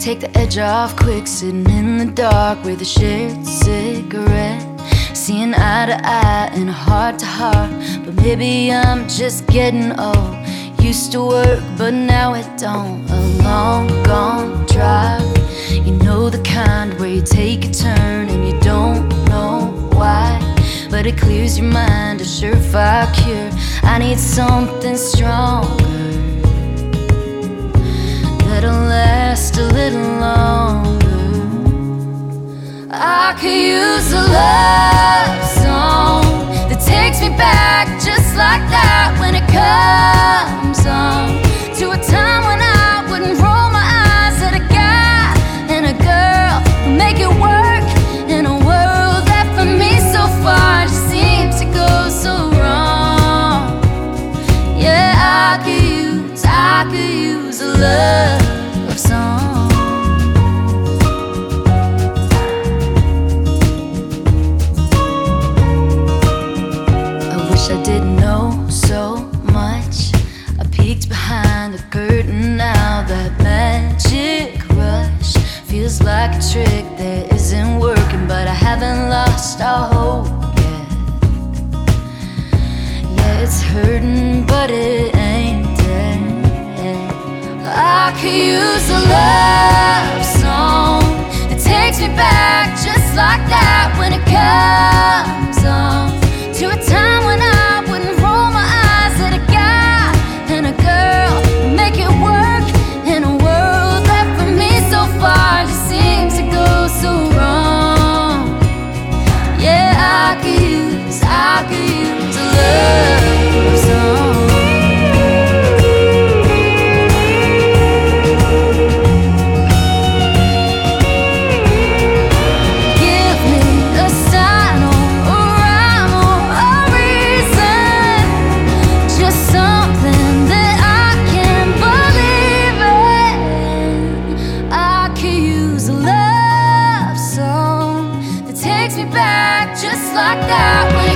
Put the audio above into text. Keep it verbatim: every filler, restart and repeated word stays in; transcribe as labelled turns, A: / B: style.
A: Take the edge off quick, sitting in the dark with a shared cigarette, seeing eye to eye and a heart to heart. But maybe I'm just getting old. Used to work, but now it don't. A long gone drive, you know the kind where you take a turn and you don't know why, but it clears your mind, a surefire cure. I need something stronger that'll last a little longer. I could use a love song that takes me back just like that, when it comes on to a time when I wouldn't roll my eyes at a guy and a girl who make it work in a world that for me so far just seems to go so wrong. Yeah, I could use, I could use a love song. I wish I didn't know so much. I peeked behind the curtain now. That magic rush feels like a trick that isn't working, but I haven't lost all hope yet. Yeah, it's hurting, but it ain't dead. I could use a love song that takes me back just like that, when it comes on to a time when I wouldn't roll my eyes at a guy and a girl who make it work in a world that for me so far just seems to go so wrong. Yeah, I could use, I could use a love song. Just like that.